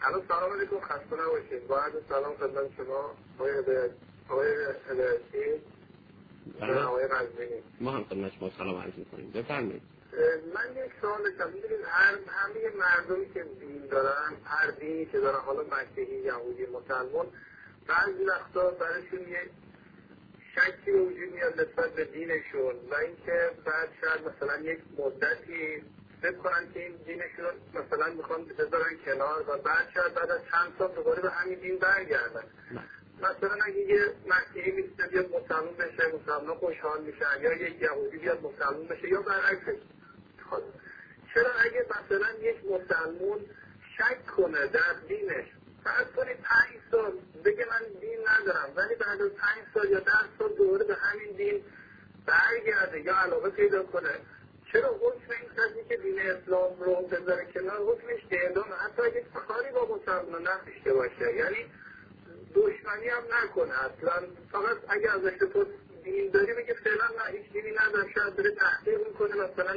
الو سلام علیکم، خسته نباشید. با عرض سلام خدمت شما آقای هدایتی و آقای قزوینی. ما هم خدمت شما سلام عرض می‌کنیم. بفرمایید. من یک سوال داشتم. می‌دونید همه مردمی که دین دارن، هر دینی که دارن، حالا مسیحی، یهودی، مسلمان، بعضی وقتا برایشون یک شکی وجود میاد نسبت به دینشون و اینکه بعد شاید مثلا یک مدتی فکر کنن که این دینشون مثلا میخوان بذارن کنار و بعد شاید بعد از چند سال دوباره به همین دین برگردن. مثلا اگه یه مسیحی میشه بیاد مسلمان بشه، مسلمان خوشحال میشن، یا یک یهودی بیاد مسلمان بشه، یا برعکسش. چرا اگه مثلا یک مسلمان شک کنه در دینش، فرض کنید 5 سال بگه من دین ندارم، ولی بعد از 5 سال یا 10 سال دوباره به همین دین برگرده یا علاقه پیدا کنه، چرا حکم این کسی که دین اسلام رو بذاره کنار حکمش اعدامه، حتی اگه کاری با مسلمان نداشته باشه، یعنی دشمنی هم نکنه اصلا، فقط اگه ازش تو دین داری بگه فعلا نه هیچ دینی ندارم، شاید داره تحقیق میکنه مثلا.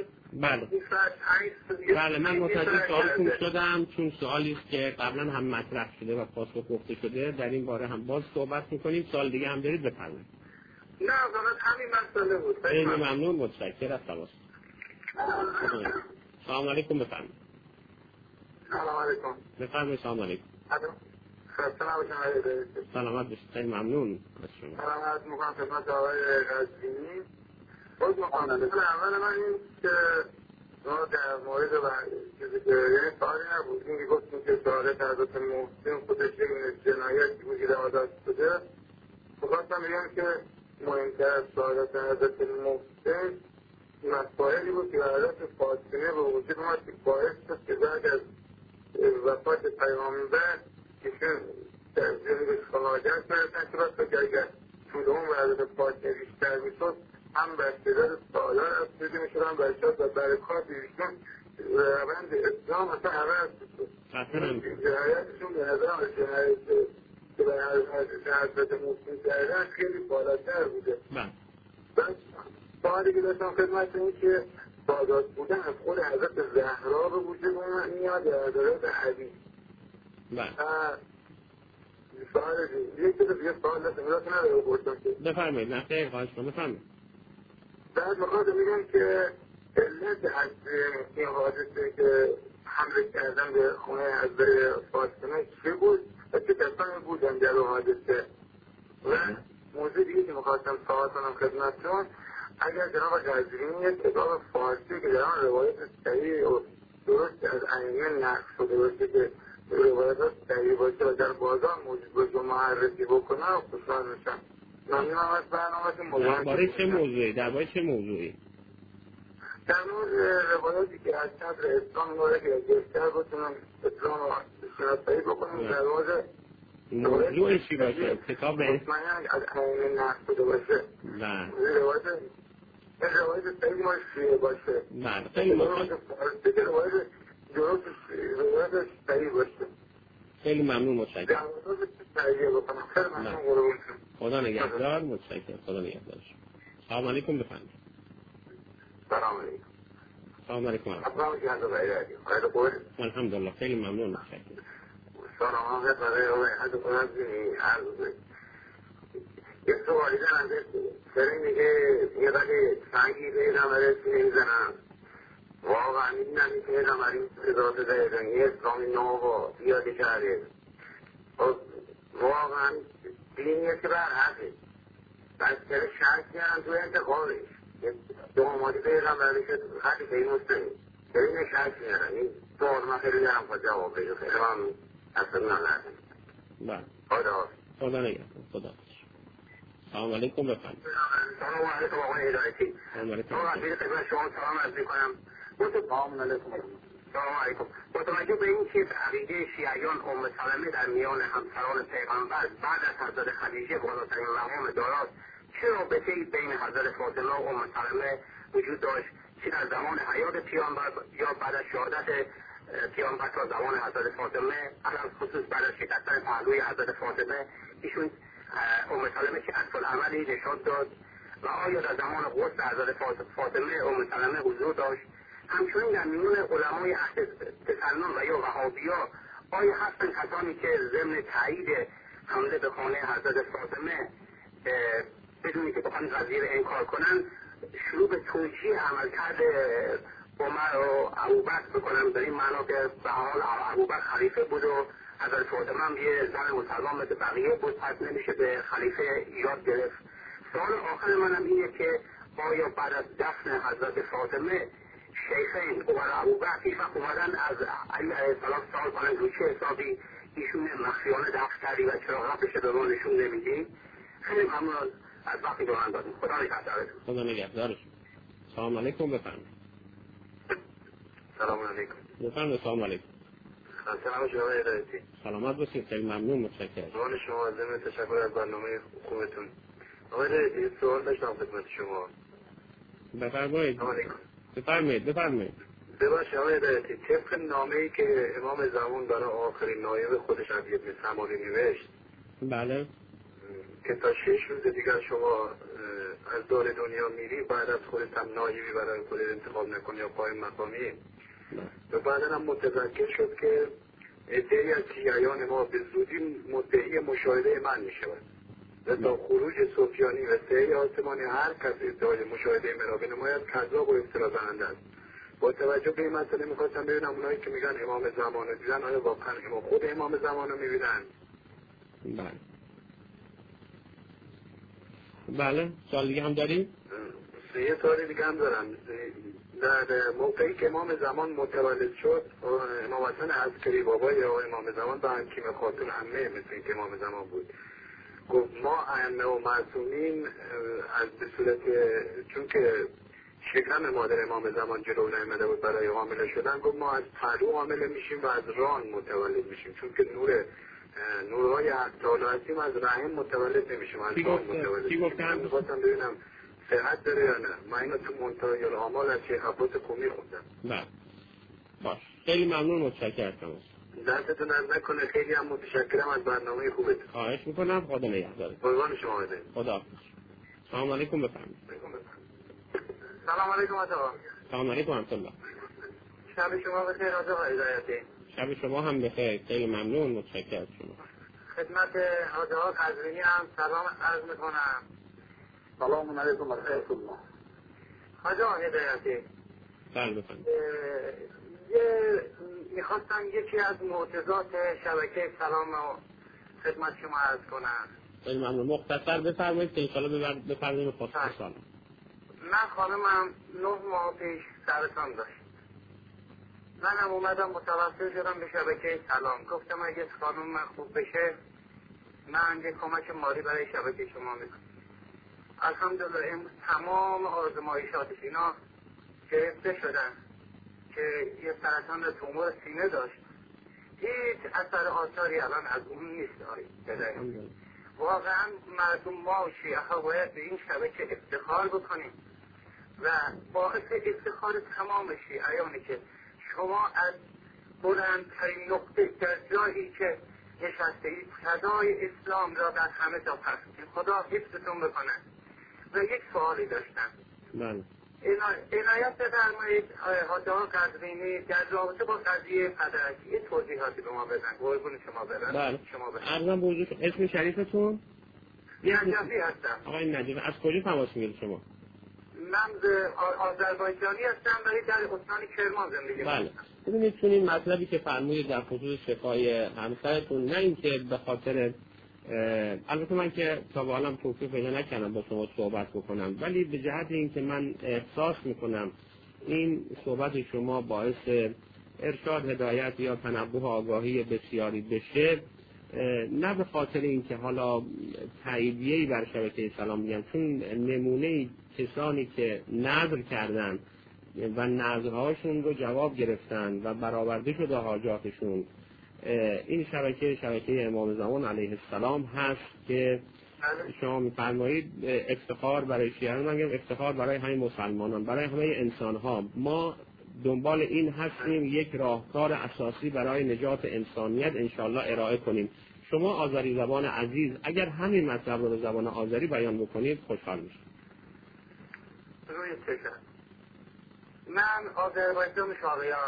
بله من متوجه سوالتون شدم، چون سوالی است که قبلا هم مطرح شده و پاسخ گفته شده، در این باره هم باز صحبت میکنیم. سوال دیگه هم دارید بفرمایید. نه فقط همین مسئله بود. خیلی ممنون، متشکرم از تماستون. سلام علیکم، بفرمایید. سلام علیکم. بفرمایید. سلام علیکم. سلامت باشید. خیلی ممنون از شما. سلامت میکنم خدمت آقای قزوینی. باز میکنم اول من این که ما در مورد چیزی که یعنی سوالی نبود، این که گفتیم که شهادت حضرت محسن خودش یک جنایتی بود که عادت شده، بخواستم بگم که مهمتر از شهادت حضرت محسن مسائلی بود که حضرت فاطمه به وجود اومد که باعث شد که بعد از وفات پیامبر ایشون در جنوب شهادت برسن که بس که اگر طول اون و حضرت فاطمه بیشتر میشد هم بر تعداد سالار افزوده میشد، هم برشاد و برکات ایشون روند اسلام اصلا عوض شد. جنایتشون به نظر جنایت که به حضرت محسن کردن خیلی بالاتر بوده. بس سوالی که داشتم خدمت این که سادات بودن از خود حضرت زهرا رو وجود میاد در حضرت علی. سوال یک دیگه سوال داشتم میراتون نداره بپرسم که بفرمایید. نه خیلی خواهش کنم بفرمایید. بعد میخواستم میگم که علت از این حادثه که حمله کردن به خونه حضرت فاطمه چی بود و چه کسانی بودن در اون حادثه؟ و موضوع دیگه که میخواستم سوال کنم خدمتتون، اگر جناب قزوینی یک کتاب فارسی که در آن روایت صحیح و درست از ائمه نقل شده باشه که روایتات صحیح باشه و در بازار موجود باشه و معرفی بکنه و خوشحال میشم. ممنونم از برنامه‌تون. درباره چه موضوعی؟ درباره چه موضوعی؟ در مورد روایاتی که از صدر اسلام داره که بیشتر بتونم اسلام رو شناسایی بکنم، در مورد موضوع چی باشه؟ کتاب مطمئن از ائمه نقل شده باشه. نه. روایت صحیح ما شیعه باشه. نه خیلی ممنون. روایت صحیح باشه. خیلی ممنون، متشکرم. خدا نگهدار، متشکرم. خدا نگهدار. سلام علیکم، بفرمایید. سلام علیکم. سلام علیکم. الحمدلله، خیلی ممنون، متشکرم. سلام علیکم. یک سوالی دارم سری میگه یه قدر سنگی پیدا برسی نمیزنم، واقعا این نمیتونیدم بر این ذات دهدنی اسلامی نو بیاده کرده، واقعا دینیه که بر حقه بس که شرک کردن توی انتخابش دو آمادی پیدا برشه خطی که این مسلمی سری اینه شرک کردن. این سوال من خیلی دارم خود جواب بگه، خیلی من اصلا نلردم. خدا نگهدار. خدا. سلام علیکم، بفرمایید. سلام علیکم آقای هدایتی. سلام علیکم. خدمت شما سلام عرض می‌کنم. سلام علیکم. سلام علیکم. متوجه به این که عقیده شیعیان ام سلمه در میان همسران پیغمبر بعد از حضرت خدیجه بالاترین مقام داراست، چه رابطه‌ای بین حضرت فاطمه و ام سلمه وجود داشت، چه در زمان حیات پیامبر یا بعد از شهادت پیامبر تا زمان حضرت فاطمه، علل خصوص بعد از شکستن پهلوی حضرت فاطمه ایشون ام سلمه که عکس العملی نشان داد و آیا در زمان غسل حضرت فاطمه ام سلمه حضور داشت؟ همچنین در میون علمای اهل تسنن و یا وهابیا آیا هستن کسانی که ضمن تایید حمله به خانه حضرت فاطمه بدونی که بخوان قضیه رو انکار کنن شروع به توجیه عملکرد عمر و ابوبکر بکنن، در این معنا که به حال ابوبکر خلیفه بود و حضرت فاطمه هم یه زن مسلمان مثل بقیه بود، پس نمیشه به خلیفه ایراد گرفت. سوال آخر منم اینه که آیا بعد از دفن حضرت فاطمه شیخین عمر و ابوبکر هیچ وقت اومدن از علی علیه السلام سوال کنن رو چه حسابی ایشون مخفیانه دفن کردی و چرا قبلش به ما نشون نمیدی؟ خیلی ممنون از وقتی به من دادیم. خدا نگهدارتون. خدا نگهدارتون. سلام علیکم، بفرمایید. سلام علیکم. بفرمایید. سلام علیکم. سلام شما هدایتی. سلامت باشید. خیلی ممنون، متشکرم. سوال شما ضمن تشکر از برنامه خوبتون. آقای هدایتی سوال داشتم خدمت شما. بفرمایید. سلام علیکم. بفرمایید. ببخشید آقای هدایتی، طبق نامه‌ای که امام زمان برای آخرین نایب خودش از ابن سمالی نوشت، بله، که تا 6 روز دیگر شما از دور دنیا میری، بعد از خودت هم نایبی برای خودت انتخاب نکنی یا قائم مقامی. و بعدا هم متذکر شد که عده‌ای از شیعیان ما به زودی مدعی مشاهده من میشود و تا خروج سفیانی و سهی آسمانی هر کسی ادعای مشاهده من را بنماید کذاب و افترا زننده است. با توجه به این مسئله میخواستم ببینم اونایی که میگن امام زمان رو دیدن آیا واقعا خود امام زمان رو میبینن؟ بله. سوال دیگه هم داریم؟ یه سوال دیگه هم دارم. در موقعی که امام زمان متولد شد، امام حسن عسکری بابای امام زمان با حکیم خاتون عمه مثل این که امام زمان بود، گفت ما ائمه و معصومین از به صورت چون که شکم مادر امام زمان جلو نیامده بود برای حامله شدن، گفت ما از پهلو حامله میشیم و از ران متولد میشیم، چون که نورهای حق‌تعالی هستیم، از رحم متولد نمیشیم، از ران متولد میشیم. من میخواستم ببینم صحت داره یا نه. من اینو تو منتهای الاعمال از شیخ عباس قمی خوندم. بله. باش. خیلی ممنون، متشکرم. دستتون از نکنه. خیلی هم متشکرم از برنامه خوبتون. خواهش میکنم. خدا نگهدارتون. قربان شما بده. خدا. سلام علیکم، بفرمایید. سلام علیکم آقا. سلام علیکم ورحمت الله. شب شما بخیر آقا هدایتی. شب شما هم بخیر. خیلی ممنون، متشکرم شما. خدمت حاجی قزوینی هم سلام عرض میکنم. سلام علیکم و رحمت الله. حاجی هدایتی. بله بفرمایید. میخواستم یکی از معجزات شبکه سلام رو خدمت شما عرض کنم. خیلی ممنون. مختصر بفرمایید که انشاءالله بفرمایید به پاسخ سوال. من خانمم 9 ماه پیش سرطان داشت. منم اومدم متوسل شدم به شبکه سلام، گفتم اگه خانم من خوب بشه من یه کمک مالی برای شبکه شما میکنم. الحمدلله امروز تمام آزمایشاتش اینا گرفته شدن که یه سرطان تومور سینه داشت. هیچ اثر آثاری الان از اون نیست. واقعا مردم ما و شیعه ها باید به این شبکه افتخار بکنیم و باعث افتخار تمام شیعیانی که شما از بلندترین نقطه در جایی که نشسته اید صدای اسلام را در همه جا پخش کنید. خدا حفظتون بکنه. و یک سوالی داشتم. بله. عنایت بفرمایید حاجی قزوینی در رابطه با قضیه پدرک یه توضیحاتی به ما بدن. قربون شما برن. بله. شما برن. عرضم به حضور اسم شریفتون؟ نجفی هستم. آقای نجفی. از کجا تماس میگیرید شما؟ من آذربایجانی هستم ولی در استان کرمان زندگی میکنم. بله. ببینید چون این مطلبی که فرمودید در خصوص شفای همسرتون، نه اینکه به خاطر البته من که تا به حالا توفیق پیدا نکردم با شما صحبت بکنم، ولی به جهت اینکه من احساس میکنم این صحبت شما باعث ارشاد، هدایت یا تنبه و آگاهی بسیاری بشه، نه به خاطر اینکه حالا تاییدیه‌ای بر شبکه سلام میگن، چون نمونه کسانی که نظر کردن و نظرهاشون رو جواب گرفتن و برآورده شده حاجاتشون، این شبکه امام زمان علیه السلام هست که شما می‌فرمایید افتخار برای شیعیان، من میگم افتخار برای همه مسلمانان، برای همه انسان‌ها. ما دنبال این هستیم یک راهکار اساسی برای نجات انسانیت انشالله ارائه کنیم. شما آذری زبان عزیز اگر همین مطلب رو به زبان آذری بیان بکنید خوشحال میشم. روی چشم. من آذربایجان شاقیام.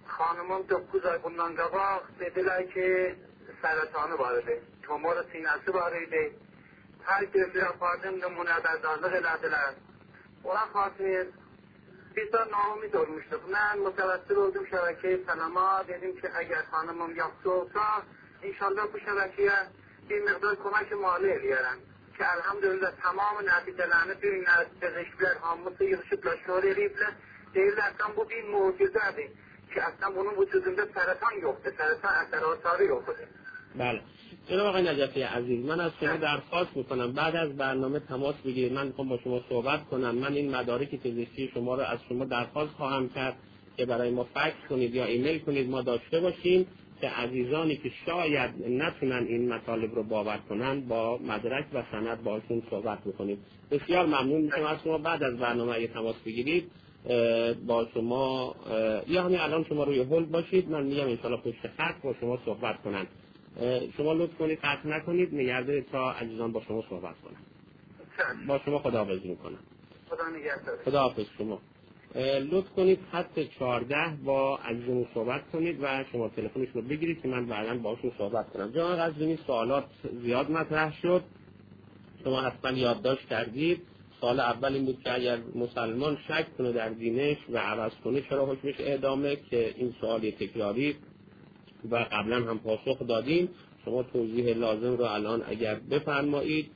خانمم dokuz ay bundan qabaq dedilər ki, sərətanı var idi. Tumor sinəsi var idi. Hər gün apardım nümunə bərdazlıq elədilər. Ona xatir biz de naumid olmuştuk. Ben müteveссir oldum şebeke-i Selam'a. Dedim ki eğer hanımım yaxşı olsa inşallah bu şebekeye bir miqdar kömək mali eləyərəm. Ki elhamdülillah tamamı nəticələrini bir nəticəşlər hamısı yığışıblar, şöhr eləyiblər. Deyirlər ki bu bir mucizədir. Ki aslında bunun vücudunda sərətan yoxdur. Sərətan əsər-atarı yoxdur. بله. جناب آقای نجفی عزیز، من از شما درخواست میکنم بعد از برنامه تماس بگیرید. من میخوام با شما صحبت کنم. من این مدارک پزشکی شما رو از شما درخواست خواهم کرد که برای ما فکس کنید یا ایمیل کنید ما داشته باشیم که عزیزانی که شاید نتونن این مطالب رو باور کنن با مدرک و سند باشون صحبت بکنید. بسیار ممنون میشم از شما بعد از برنامه اگه تماس بگیرید با شما یا همین الان شما روی هولد باشید، من میگم ان شاءالله پشت خط با شما صحبت کنن. شما لطف کنید قطع نکنید، نگرده تا عزیزان با شما صحبت کنن. با شما خداحافظی میکنم. خداحافظ شما. لطف کنید خط 14 با عزیزان صحبت کنید و شما تلفنش رو بگیرید که من بعداً باشون صحبت کنم. جناب قزوینی سوالات زیاد مطرح شد. شما حتما یادداشت کردید. سوال اول این بود که اگر مسلمان شک کنه در دینش و عوض کنه چرا حکمش اعدامه، که این سوال تکراری و قبلا هم پاسخ دادیم. شما توضیح لازم رو الان اگر بفرمایید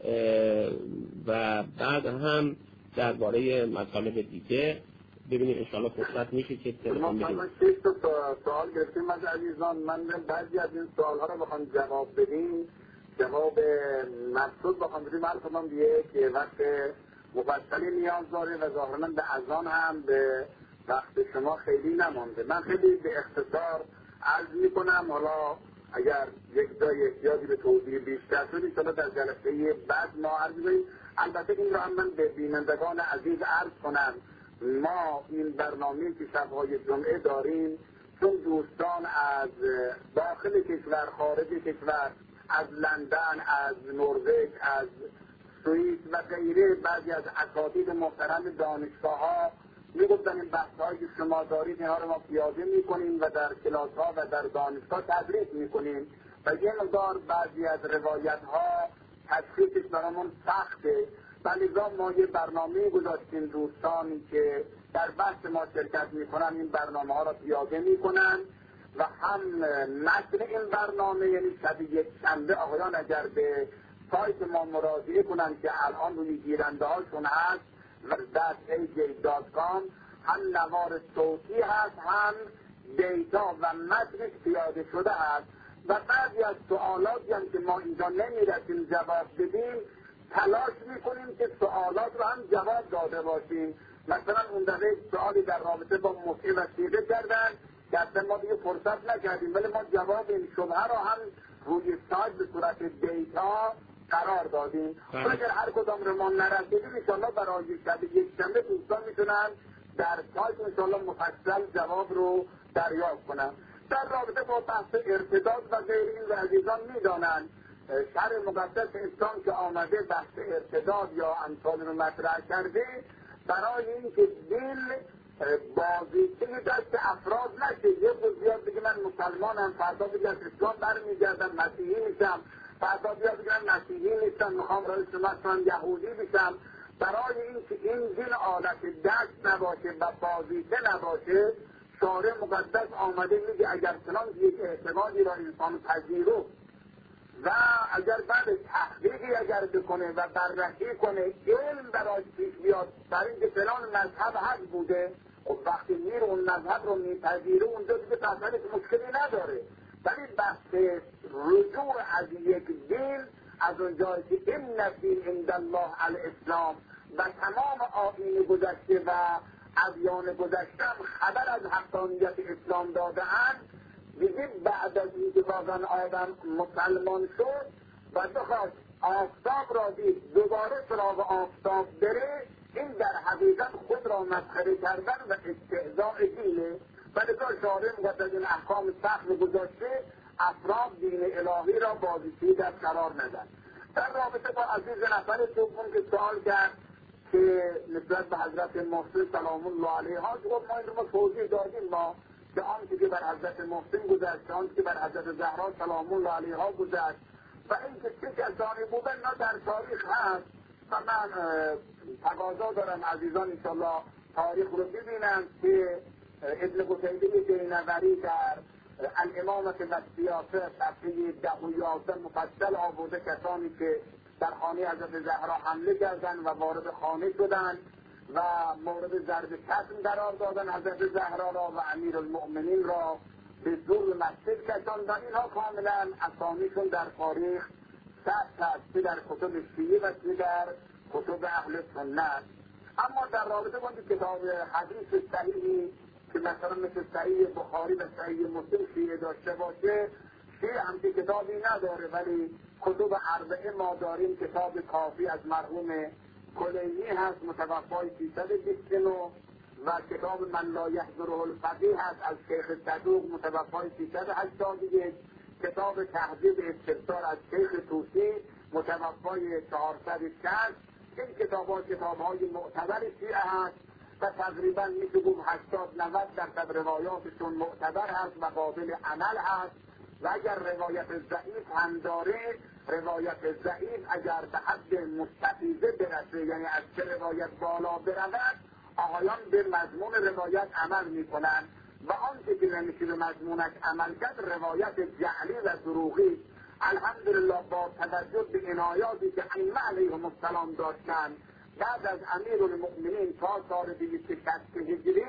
و بعد هم درباره مطالب دیگه ببینید انشاءالله فرصت میشه که تلفن بدیم. ما 6 تا سوال گرفتیم از عزیزان. من بعضی از این سوال‌ها رو بخوام جواب بدیم، جواب مقصود بخوام بدیم، عرض کنم که وقت مفصلی نیاز داره و ظاهراً به اذان هم به وقت شما خیلی نمانده. من خیلی به اختصار عرض میکنم. حالا اگر یک جای احتیاجی به توضیح بیشتر شد انشاءالله در جلسه بعد ما عرض کنیم. البته این رو هم من به بینندگان عزیز عرض کنم، ما این برنامه که شب‌های جمعه داریم چون دوستان از داخل کشور، خارج کشور، از لندن، از نروژ، از سوئیس و غیره، بعضی از اساتید محترم دانشگاه‌ها میگفتن این بحث‌هایی که شما دارید اینها رو ما پیاده میکنیم و در کلاس‌ها و در دانشگاه تدریس میکنیم و یه مقدار بعضی از روایت‌ها تشخیصش برامون سخته. لذا ما یه برنامه گذاشتیم دوستانی که در بحث ما شرکت میکنن این برنامه ها را پیاده میکنن و هم نشر این برنامه، یعنی شب یک شنبه آقایان اگر به سایت ما مراجعه کنن که الان روی گیرنده هاشون هست www.aj.com هم نوار صوتی هست هم دیتا و متنش پیاده شده هست و بعضی از سوالاتی هم که ما اینجا نمیرسیم جواب بدیم تلاش میکنیم که سوالات رو هم جواب داده باشیم. مثلا اون دقیقه سوالی در رابطه با مفتی وسیله کردن که اصلا ما دیگه فرصت نکردیم ولی ما جواب این شبهه رو هم روی سایت به صورت دیتا قرار دادیم. اگر هر کدام رو ما نرسیدیم انشاءالله برای شب یک شنبه دوستان میتونن در سایت انشاءالله مفصل جواب رو دریافت کنن. در رابطه با بحث ارتداد و غیر این عزیزان میدانند شرع مقدس اسلام که آمده بحث ارتداد یا امثال رو مطرح کرده برای اینکه دل بازیچه دست افراد نشه. یه روز بیاد بگه من مسلمانم، فردا بگه از اسلام برمیگردم مسیحی میشم، فردا بیاد بگه من مسیحی نیستم میخوام رئیس مثلا یهودی بشم. برای اینکه این دین آلت دست نباشه و بازیچه نباشه شارع مقدس آمده میگه اگر چنان یک اعتقادی را انسان پذیرفت و اگر بعد تحقیقی اگر بکنه و بررسی کنه علم براش پیش بیاد برای اینکه فلان مذهب حق بوده، خب وقتی میره اون مذهب رو میپذیره اونجا دیگه تحصیلش مشکلی نداره. ولی بحث رجوع از یک دین از اونجایی که این نفی عند الله الاسلام و تمام آیین گذشته و ادیان گذشته خبر از حقانیت اسلام داده‌اند، دیگه بعد از اینکه واقعا آدم مسلمان شد و بخواد آفتاب را دید دوباره سراغ آفتاب بره، این در حقیقت خود را مسخره کردن و استهزاء دینه. و لذا شارع مقدس این احکام سخت گذاشته افراد دین الهی را بازیچه در قرار ندن. در رابطه با عزیز نفر دوم که سوال کرد که نسبت به حضرت محسن سلام الله علیه ها، ما این رو توضیح دادیم. ما به آنچه که بر حضرت محسن گذشت، آنچه که بر حضرت زهرا سلام الله علیها گذشت و اینکه چه کسانی بودن اینا در تاریخ هست و من تقاضا دارم عزیزان انشاءالله تاریخ رو ببینم که ابن قتیبه دینوری در الامامت و سیاست صفحه 10 و 11 مفصل آورده کسانی که در خانه حضرت زهرا حمله کردن و وارد خانه شدن و مورد ضرب شتم قرار دادن حضرت زهرا را و امیرالمؤمنین را به زور مسجد کشاندن. اینها کاملا اسامیشون در تاریخ ثبت است، چه در کتب شیعه و چه در کتب اهل سنت. اما در رابطه با کتاب حدیث صحیحی که مثلا مثل صحیح بخاری و صحیح مسلم شیعه داشته باشه، شیعه هم که کتابی نداره، ولی کتب اربعه ما داریم. کتاب کافی از مرحوم کلینی هست متوفای 329 و کتاب من لا یحضره الفقیه هست از شیخ صدوق متوفای 381، کتاب تهذیب استبصار از شیخ طوسی متوفای 460. این کتاب‌های معتبر شیعه هست و تقریبا میشه گفت 80-90% روایاتشون معتبر هست و قابل عمل هست و اگر روایت ضعیف هم داره، روایت ضعیف اگر به حد مستفیضه برسه، یعنی از چه روایت بالا برود، آقایان به مضمون روایت عمل میکنن و آنچه که نمیشه به مضمونش عمل کرد روایت جعلی و دروغی. الحمدلله با توجه به عنایاتی که ائمه علیهم السلام داشتن بعد از امیرالمؤمنین تا سال 260 هجری،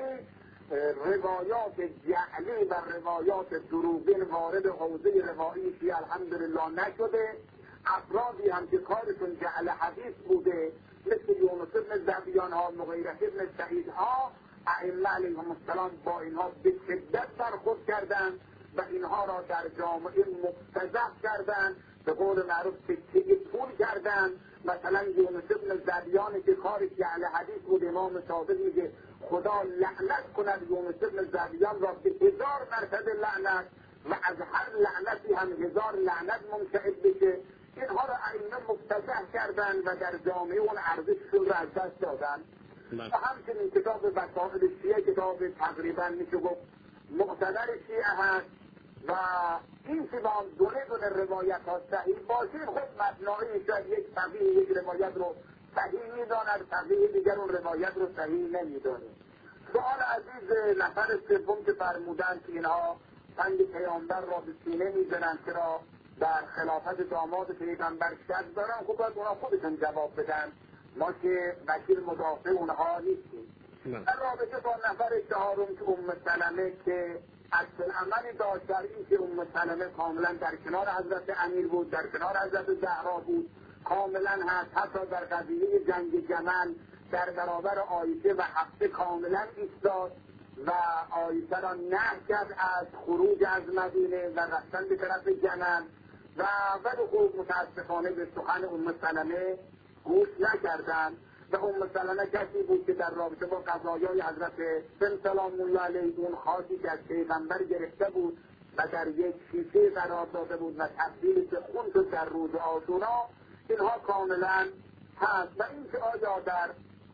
روایات جعلی و روایات دروغین وارد حوزه روایی الحمدلله نشده. افرادی هم که کارشون جعل حدیث بوده مثل یونس بن زبیان ها، مغیرة بن سعید ها، ائمه علیهم السلام با اینها به شدت برخورد کردند و اینها را در جامعه مفتضح کردند، به قول معروف تکه پول کردند. مثلا یونس بن زبیانی که کارش جعل حدیث بود، امام صادق میگه خدا لعنت کند یونس بن زبیان را به 1000 مرتبه لعنت و از هر لعنتی هم 1000 لعنت منشعب بشه. اینها را ائمه مفتضح کردند و در جامعه اون ارزششون را از دست دادن. و همچنین کتاب وسائل شیعه کتاب تقریبا میشه گفت معتبر شیعه هست و این که با دونه روایت ها صحیح باشه، خود مبنایی شاید یک فقیه یک روایت رو صحیح میداند، فقیه دیگر اون روایت رو صحیح نمیدانه. سوال عزیز نفر سوم که فرمودند که اینها سنگ پیامبر را به سینه میزنند چرا در خلافت داماد پیغمبر شک دارن، خب باید اونا خودشون جواب بدن، ما که وکیل مدافع اونها نیستیم. در رابطه با نفر چهارم که سلمه که اصل عملی داشت در این که سلمه کاملا در کنار حضرت امیر بود، در کنار حضرت زهرا بود، کاملا هست. حتی در قضیه جنگ جمل در برابر عایشه و حفصه کاملا ایستاد و عایشه را نهی کرد از خروج از مدینه و رفتن به طرف جمل و ولی خوب متاسفانه به سخن سلمه گوش نکردن و سلمه کسی بود که در رابطه با قضایای حضرت بن سلام الله علیه اون خاصی که از پیغمبر گرفته بود و در یک شیشه قرار داده بود و تبدیل به خون شد در روز عاشورا، اینها کاملا هست. و این که آیا در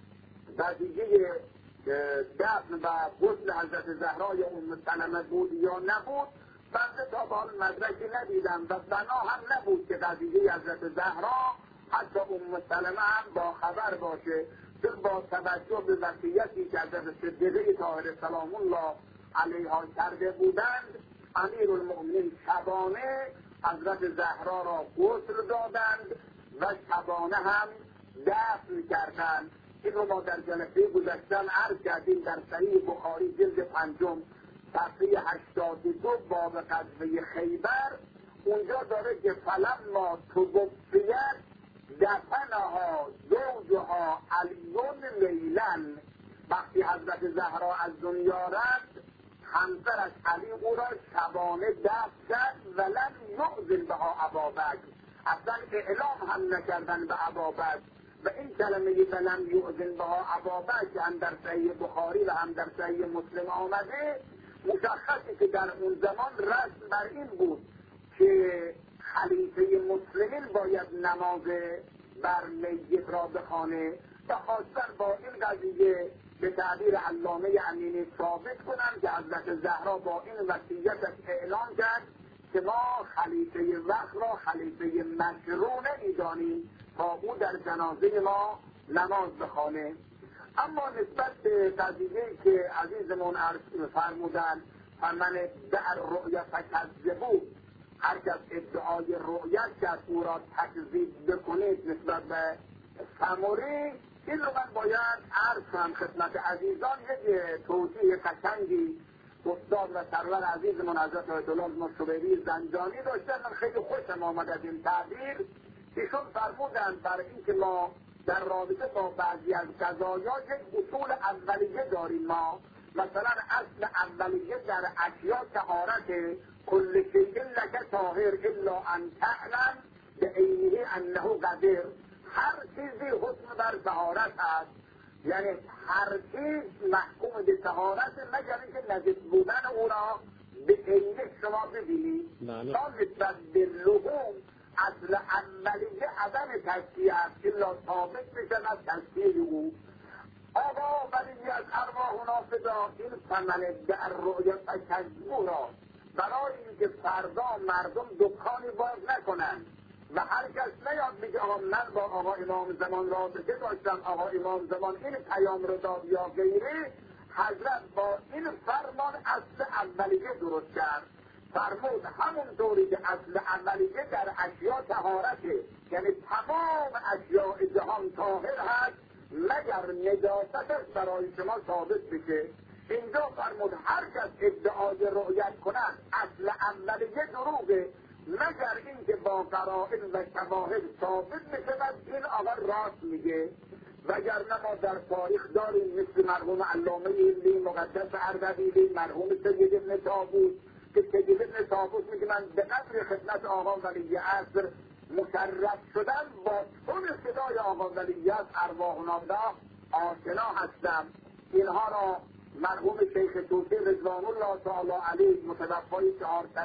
قضیه دفن و غسل حضرت زهرا یا سلمه بود یا نبود، بنده تا به حال مدرکی ندیدم و بنا هم نبود که قضیه حضرت زهرا حتی سلمه هم با خبر باشه، چون با توجه به وصیتی که حضرت صدیقه طاهره سلام الله علیها کرده بودند، امیرالمؤمنین شبانه حضرت زهرا را غسل دادند و شبانه هم دفن کردند. این رو ما در جلسه گذشتن عرض کردیم در صحیح بخاری جلد 5 صفحه 82 باب غزوه خیبر، اونجا داره که فلما توفیت دفنها زوجها علیون لیلن، وقتی حضرت زهرا از دنیا رفت همسرش علی او را شبانه دفن کرد ولم یؤذن بها ابابکر، اصلا اعلام هم نکردن به ابابکر. و این کلمه فلم یؤذن بها ابابکر هم در صحیح بخاری و هم در صحیح مسلم آمده، مشخصی که در اون زمان رسم بر این بود که خلیفه مسلمین باید نماز بر میت را بخوانه و خواستن با این قضیه به تعبیر علامه امینی ثابت کنن که حضرت زهرا با این وصیتش اعلان کرد که ما خلیفه وقت را خلیفه مشروع نمی‌دانیم تا او در جنازه ما نماز بخوانه. اما نسبت به قضیه‌ای که عزیزمون عرض فرمودن فمن ادعی الرؤیا فکذبوه، هر کس ادعای رؤیت کرد او را تکذیب بکنید نسبت به سمری، این رو من باید عرض کنم خدمت عزیزان. یک توضیح قشنگی استاد و سرور عزیزمون حضرت آیت الله مصطفی زنجانی داشتن، من خیلی خوشم آمد از این تعبیر. ایشون فرمودن برای اینکه ما در رابطه با بعضی از قضایا یک اصول اولیه داریم. ما مثلا اصل اولیه در اشیاء طهارت، کل شیء لک طاهر الا ان تعلم بعینه انه قدر. هر چیزی حکم بر طهارت است، یعنی هر چیز محکوم به طهارت مگر اینکه نجس بودن او را به عینه شما ببینید. تا نسبت به لحوم اصل اولیه عدم تزکیه است، الا ثابت بشن از تزکیه او. آقا ولی از ارواحنا فدا، این فمن ادعی الرؤیا فکذبوه را برای اینکه فردا مردم دکانی باز نکنن و هر کس نیاد بگه آقا من با آقا امام زمان رابطه داشتم، آقا امام زمان این پیام رو داد یا غیره، حضرت با این فرمان اصل اولیه درست کرد. فرمود همونطوری که اصل اولیه در اشیاء طهارته، یعنی تمام اشیاء جهان طاهر هست مگر نجاستش برای شما ثابت بشه. اینجا فرمود هر کس ادعای رؤیت کنند اصل اولیه دروغه مگر اینکه با قرائن و شواهد ثابت بشود این آقا راست میگه. وگرنه ما در تاریخ داریم مثل مرحوم علامه ایلی مقدس اردبیلی، مرحوم سید ابن طاووس که سید ابن طاووس میگه من به قدر خدمت آقا ولی عصر مشرف شدن با تون صدای آقا ولی عصر ارواحنا آشنا هستم. اینها را مرحوم شیخ توسی رضوان الله تعالی علیه متوفای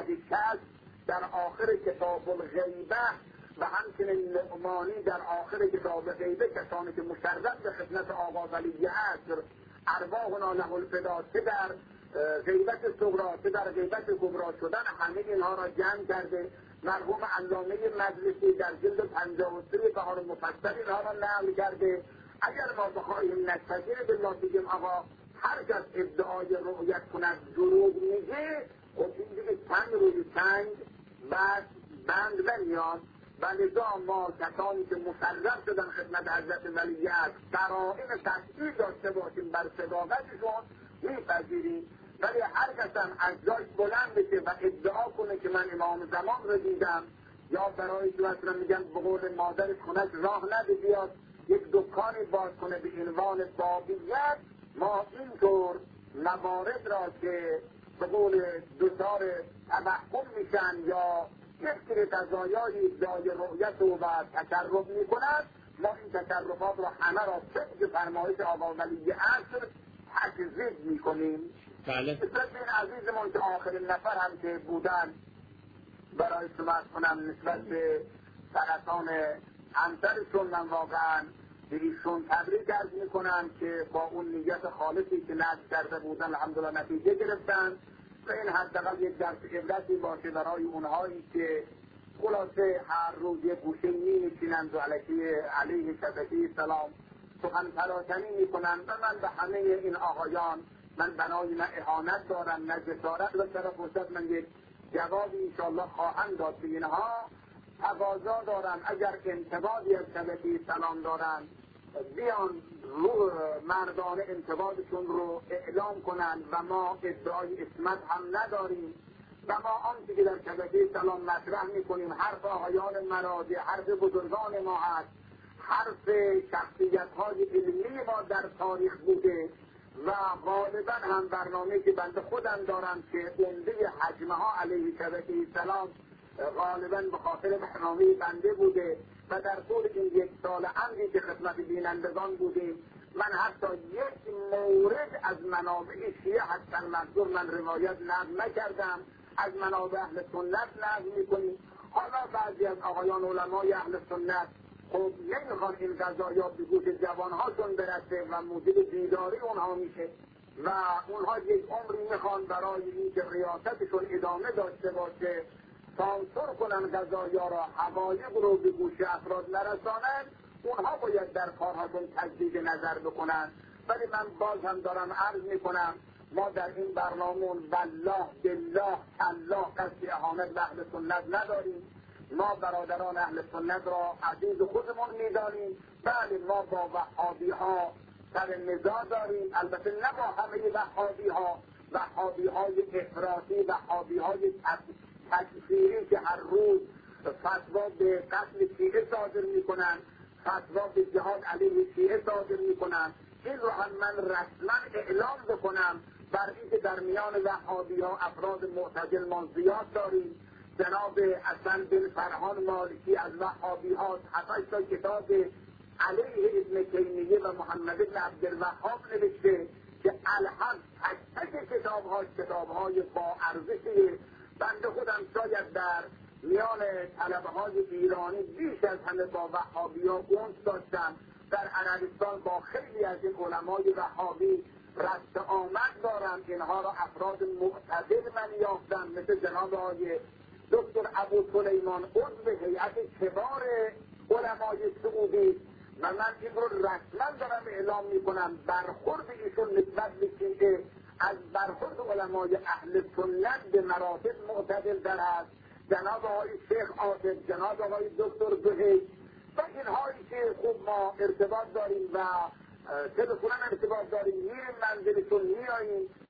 460 در آخر کتاب الغیبه و همچنین نعمانی در آخر کتاب غیبه، کسانی که مشرف به خدمت آقا ولی عصر ارواحنا له الفدا چه در غیبت صغرا چه در غیبت کبرا شدن همه اینها را جمع کرده. مرحوم علامه مجلسی در جلد 53 بهار مفصل اینها را نقل کرده. اگر ما بخواهیم نستجیر بالله بگیم آقا هر کس ادعای رؤیت کند دروغ میگه، خب این دیگه چند روی چنگ بعد بند نمیاد. و لذا ما کسانی که مسلم شدن خدمت حضرت ولی عصر قرائن تشکیل داشته باشیم بر صداقتشون میپذیریم. ولی هر کس هم از جای بلند بشه و ادعا کنه که من امام زمان رو دیدم، یا برای که مثلا میگن به قول مادر خونش راه نده بیاد یک دکانی باز کنه به عنوان بابیت، ما اینطور موارد را که به قول دچار توهم میشن یا یک سری قضایای ادعای رؤیت و تشرف میکنند، ما این تشرفات را همه را طبق فرمایش آقا ولی عصر تکذیب میکنیم. بله. نسبت به این عزیزمون که آخرین نفر هم که بودن برای سماعت کنم نسبت به سرطان همسرشون، من واقعا به ایشون تبریک عرض میکنم که با اون نیت خالصی که نذر کرده بودن الحمدلله نتیجه گرفتن و این حداقل یک درس عبرتی باشه برای اونهایی که خلاصه هر روز یک گوشه می‌نشینند و علیه شبکه سلام سخن پراکنی میکنند. و من به همه این آقایان من بنای نه اهانت دارم نه جسارت و طرف فرصت من یک جوابی انشاءالله خواهم داد به اینها. تقاضا دارم اگر انتقادی از شبکه سلام دارن بیان رو مردان انتقادشون رو اعلام کنن و ما ادعای اسمت هم نداریم و ما آنچه که در شبکه سلام مطرح میکنیم حرف آقایان مرادی، حرف بزرگان ما هست، حرف شخصیت های علمی ما در تاریخ بوده و غالبا هم برنامه که بنده خودم دارم که عمده حجمه ها علیه شبکه سلام غالبا به خاطر برنامه بنده بوده و در طول این یک سال عمری که خدمت بینندگان بودیم من حتی یک مورد از منابع شیعه حسن منصور من روایت نقل نکردم، از منابع اهل سنت نقل میکنیم. حالا بعضی از آقایان علمای اهل سنت خب نمیخوان این قضایا به گوش جوانهاشون برسه و موجب بیداری اونها میشه و اونها یک عمری میخوان برای اینکه ریاستشون ادامه داشته باشه سانسور کنن قضایا را، حقایق رو به گوش افراد نرسانن. اونها باید در کارهاشون تجدید نظر بکنن. ولی من باز هم دارم عرض میکنم ما در این برنامه والله بالله الله قصد اهانت به اهل سنت نداریم. ما برادران اهل سنت را عزیز خودمون میدانیم. بله ما با وهابی ها سر نزاع داریم، البته نه با همه وهابی های افراطی، وهابی های تکفیری که هر روز فتوا به قتل شیعه صادر میکنن، فتوا به جهاد علیه شیعه صادر میکنن. این رو هم من رسما اعلام بکنم بر اینکه در میان وهابی ها افراد معتدل ما زیاد داریم. جناب حسن بن فرهان مالکی از وهابی ها 7 تا کتاب علیه ابن تیمیه و محمد بن عبدالوهاب نوشته که الحق تک تک کتاب‌های با ارزشی. بنده خودم شاید در میان طلبه های ایرانی بیش از همه با وهابی ها اونس داشتم. در عربستان با خیلی از این علمای وهابی رشت آمد دارم. اینها را افراد معتدل من یافتم، مثل جناب آقای دکتر ابو سلیمان عضو هیئت کبار علمای سعودی و من این رو رسما دارم اعلام میکنم. برخورد ایشون نسبت به شیعه از برخورد علمای اهل سنت به مراتب معتدل در است. جناب آقای شیخ عاطف، جناب آقای دکتر زهیر و اینهایی که خوب ما ارتباط داریم و تلفناً ارتباط داریم، میریم منزلشون میاییم